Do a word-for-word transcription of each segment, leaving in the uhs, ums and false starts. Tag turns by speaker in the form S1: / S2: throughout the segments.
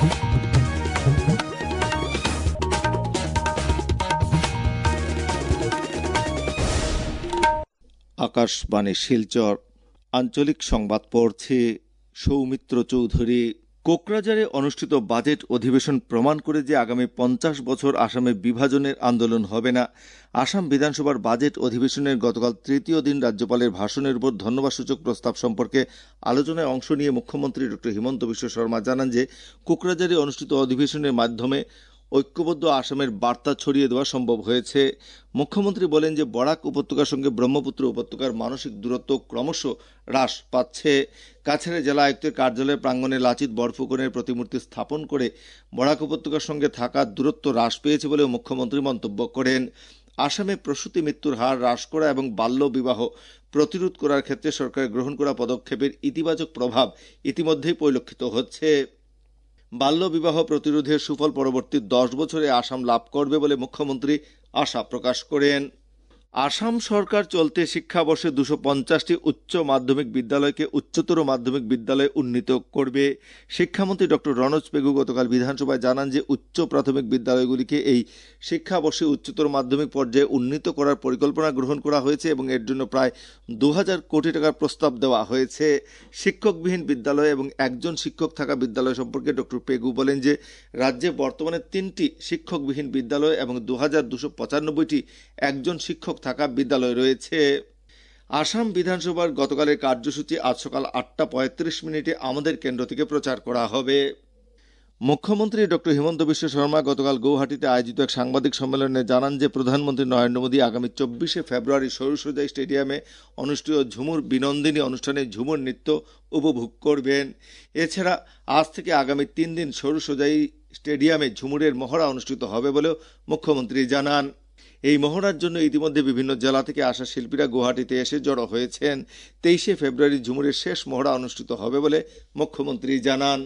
S1: আকাশবাণী শিলচর আঞ্চলিক সংবাদ পড়ছে সৌমিত্র চৌধুরী। কোকরাঝারে অনুষ্ঠিত বাজেট অধিবেশন প্রমাণ করে যে আগামী পঞ্চাশ বছর আসামে বিভাজনের আন্দোলন হবে না। আসাম বিধানসভার বাজেট অধিবেশনের গতকাল তৃতীয় দিন রাজ্যপালের ভাষণের উপর ধন্যবাদসূচক প্রস্তাব সম্পর্কে আলোচনায় অংশ নিয়ে মুখ্যমন্ত্রী ডক্টর হিমন্ত বিশ্ব শর্মা জানান যে কোকরাঝারে অনুষ্ঠিত অধিবেশনের মাধ্যমে ঐক্যবদ্ধ আসামের বার্তা ছড়িয়ে দেওয়া সম্ভব হয়েছে। মুখ্যমন্ত্রী বলেন যে বরাক উপত্যকার সঙ্গে ব্রহ্মপুত্র উপত্যকার মানসিক দূরত্ব ক্রমশ হ্রাস পাচ্ছে। কাছাড়ে জেলা আয়ুক্তের কার্যালয়ের প্রাঙ্গণে লাচিত বরফুকনের প্রতিমূর্তি স্থাপন করে বরাক উপত্যকার সঙ্গে থাকা দূরত্ব হ্রাস পেয়েছে বলেও মুখ্যমন্ত্রী মন্তব্য করেন। আসামে প্রসূতি মৃত্যুর হার হ্রাস করা এবং বাল্য বিবাহ প্রতিরোধ করার ক্ষেত্রে সরকারের গ্রহণ করা পদক্ষেপের ইতিবাচক প্রভাব ইতিমধ্যেই পরিলক্ষিত হচ্ছে। বাল্য বিবাহ প্রতিরোধের সুফল পরবর্তী দশ বছরে আসাম লাভ করবে বলে মুখ্যমন্ত্রী আশা প্রকাশ করেন। আসাম সরকার চলতি শিক্ষাবর্ষে দুশো পঞ্চাশটি উচ্চ মাধ্যমিক বিদ্যালয়কে উচ্চতর মাধ্যমিক বিদ্যালয়ে উন্নীত করবে। শিক্ষামন্ত্রী ডক্টর রনোজ পেগু গতকাল বিধানসভায় জানান যে উচ্চ প্রাথমিক বিদ্যালয়গুলিকে এই শিক্ষাবর্ষে উচ্চতর মাধ্যমিক পর্যায়ে উন্নীত করার পরিকল্পনা গ্রহণ করা হয়েছে এবং এর জন্য প্রায় দু হাজার কোটি টাকার প্রস্তাব দেওয়া হয়েছে। শিক্ষকবিহীন বিদ্যালয় এবং একজন শিক্ষক থাকা বিদ্যালয় সম্পর্কে ডক্টর পেগু বলেন যে রাজ্যে বর্তমানে তিনটি শিক্ষকবিহীন বিদ্যালয় এবং দু হাজার দুশো পঁচানব্বইটি একজন শিক্ষক থাকা বিদ্যালয় রয়েছে। আসাম বিধানসভার গতকালের কার্যসূচি আজ সকাল আটটা পঁয়ত্রিশ মিনিটে আমাদের কেন্দ্র থেকে প্রচার করা হবে। মুখ্যমন্ত্রী ডক্টর হিমন্ত বিশ্ব শর্মা গতকাল গৌহাটিতে আয়োজিত এক সাংবাদিক সম্মেলনে জানান যে প্রধানমন্ত্রী নরেন্দ্র মোদী আগামী চব্বিশে ফেব্রুয়ারি সরুসজাই স্টেডিয়ামে অনুষ্ঠিত ঝুমুর বিনন্দিনী অনুষ্ঠানে ঝুমুর নৃত্য উপভোগ করবেন। এছাড়া আজ থেকে আগামী তিন দিন সরুসজাই স্টেডিয়ামে ঝুমুরের মহড়া অনুষ্ঠিত হবে বলেও মুখ্যমন্ত্রী জানান। এই মহড়ার জন্য ইতিমধ্যে বিভিন্ন জেলা থেকে আসা শিল্পীরা গুয়াহাটিতে এসে জড়ো হয়েছেন। তেইশে ফেব্রুয়ারি ঝুমুরের শেষ মহড়া অনুষ্ঠিত হবে বলে মুখ্যমন্ত্রী জানান।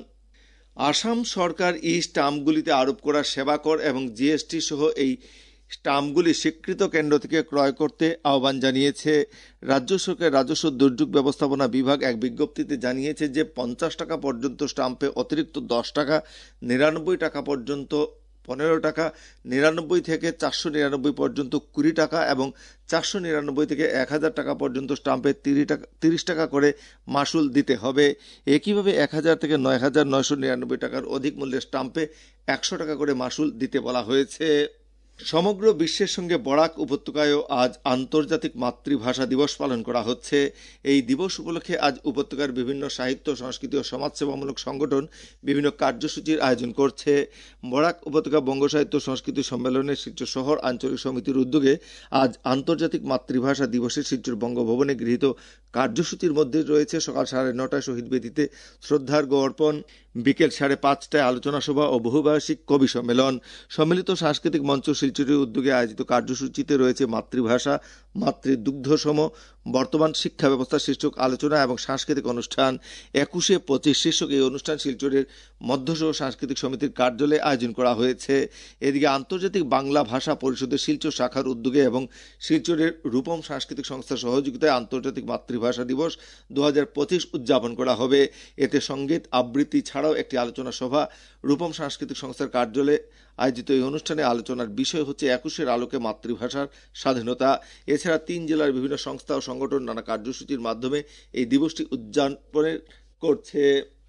S1: আসাম সরকার ই স্টাম্পগুলিতে আরোপ করা সেবা কর এবং জিএসটি সহ এই স্টাম্পগুলি স্বীকৃত কেন্দ্র থেকে ক্রয় করতে আহ্বান জানিয়েছে। রাজ্য সরকারের রাজস্ব দুর্যোগ ব্যবস্থাপনা বিভাগ এক বিজ্ঞপ্তিতে জানিয়েছে যে পঞ্চাশ টাকা পর্যন্ত স্টাম্পে অতিরিক্ত দশ টাকা, নিরানব্বই টাকা পর্যন্ত পনেরো টাকা, নিরানব্বই থেকে চারশো নিরানব্বই পর্যন্ত কুড়ি টাকা এবং চারশো নিরানব্বই থেকে এক হাজার টাকা পর্যন্ত স্টাম্পে তিরিশ টাকা করে মাসুল দিতে হবে। একইভাবে এক হাজার থেকে নয় হাজার নয়শো নিরানব্বই টাকার অধিক মূল্যের স্টাম্পে একশো টাকা করে মাসুল দিতে বলা হয়েছে। সমগ্র বিশ্বের সঙ্গে বরাক উপত্যকায়ও আজ আন্তর্জাতিক মাতৃভাষা দিবস পালন করা হচ্ছে। এই দিবস উপলক্ষে আজ উপত্যকার বিভিন্ন সাহিত্য, সংস্কৃতি ও সমাজসেবামূলক সংগঠন বিভিন্ন কার্যসূচির আয়োজন করছে। বরাক উপত্যকা বঙ্গ সাহিত্য সংস্কৃতি সম্মেলনের শিলচর শহর আঞ্চলিক সমিতির উদ্যোগে আজ আন্তর্জাতিক মাতৃভাষা দিবসে শিলচর বঙ্গভবনে গৃহীত কার্যসূচির মধ্যে রয়েছে সকাল সাড়ে নটায় শহীদ বেদিতে শ্রদ্ধার্ঘ্য অর্পণ, বিকেল সাড়ে পাঁচটায় আলোচনা সভা ও বহুভাষিক কবি সম্মেলন। সম্মিলিত সাংস্কৃতিক মঞ্চ শিলচরের উদ্যোগে আয়োজিত কার্যসূচিতে রয়েছে মাতৃভাষা, মাতৃদুগ্ধসম বর্তমান শিক্ষা ব্যবস্থা শীর্ষক আলোচনা এবং সাংস্কৃতিক অনুষ্ঠান। একুশে পঁচিশ শীর্ষক এই অনুষ্ঠান শিলচরের মধ্যসহ সাংস্কৃতিক সমিতির কার্যালয়ে আয়োজন করা হয়েছে। এদিকে আন্তর্জাতিক বাংলা ভাষা পরিষদের শিলচর শাখার উদ্যোগে এবং শিলচরের রূপম সাংস্কৃতিক সংস্থার সহযোগিতায় আন্তর্জাতিক মাতৃভাষা দিবস দু হাজার পঁচিশ উদযাপন করা হবে। এতে সঙ্গীত, আবৃত্তি ছাড়াও একটি আলোচনা সভা রূপম সাংস্কৃতিক সংস্থার কার্যালয়ে আয়োজিত এই অনুষ্ঠানে আলোচনার বিষয় হচ্ছে একুশের আলোকে মাতৃভাষার স্বাধীনতা। এছাড়া তিন জেলার বিভিন্ন সংস্থা ও সংগঠন নানা কার্যসূচির মাধ্যমে এই দিবসটি উদযাপন করছে।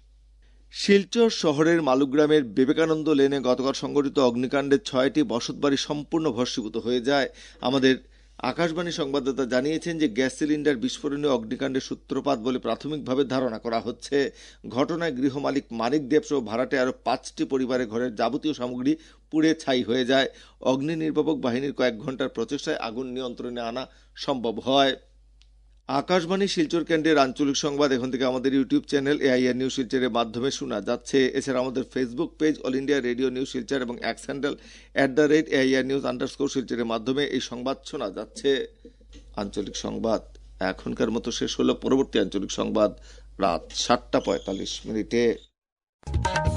S1: শিলচর শহরের মালুগ্রামের বিবেকানন্দ লেনে গতকাল সংঘটিত অগ্নিকাণ্ডে ছয়টি বসতবাড়ি সম্পূর্ণ ভস্মীভূত হয়ে যায়। আমাদের আকাশবাণী সংবাদদাতা জানিয়েছেন যে গ্যাস সিলিন্ডার বিস্ফোরণে অগ্নিকাণ্ডের সূত্রপাত বলে প্রাথমিকভাবে ধারণা করা হচ্ছে। ঘটনায় গৃহমালিক মানিক দেব সহ ভাড়াটে আরো পাঁচটি পরিবারের ঘরের যাবতীয় সামগ্রী পুড়ে ছাই হয়ে যায়। অগ্নি নির্বাপক বাহিনীর কয়েক ঘন্টার প্রচেষ্টায় আগুন নিয়ন্ত্রণে আনা সম্ভব হয়। আকাশবাণী শিলচর কেন্দ্রের আঞ্চলিক সংবাদ এখন থেকে আমাদের ইউটিউব চ্যানেল এআইআর নিউজ শিলচরের মাধ্যমে শোনা যাচ্ছে। এছাড়া আমাদের Facebook page All India Radio News Silchar এবং X handle at the rate AIR News underscore শিলচরের মাধ্যমে এই সংবাদ শোনা যাচ্ছে। আঞ্চলিক সংবাদ এখনকার মতো শেষ হলো। পরবর্তী আঞ্চলিক সংবাদ রাত সাতটা পঁয়তাল্লিশ মিনিটে।